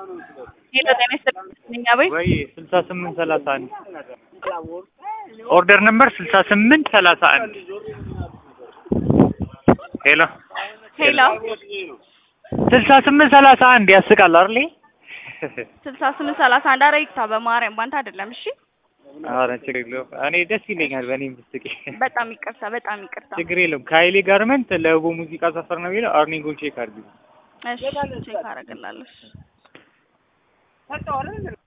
ሄሎ ጤና ይስጥልኝ አቤት ወይ 6831 ኦርደር ነምበር 6831 ሄሎ ሄሎ 6831 ያስቃል አይደል? 6831 ኧረ ይቅታ በማርያም ባንተ አይደለም እሺ ኧረ ችግር የለውም እኔ ደስ ይለኛል በእኔም ብትስቂ በጣም ይቅርታ ችግር የለውም ከኃይሌ ጋርመንት ለቡ ሙዚቃ ሰፈር ነው የሚለው አርኒንጉን ቼክ አድርጊ እሺ ቼክ አደርግልሃለሁ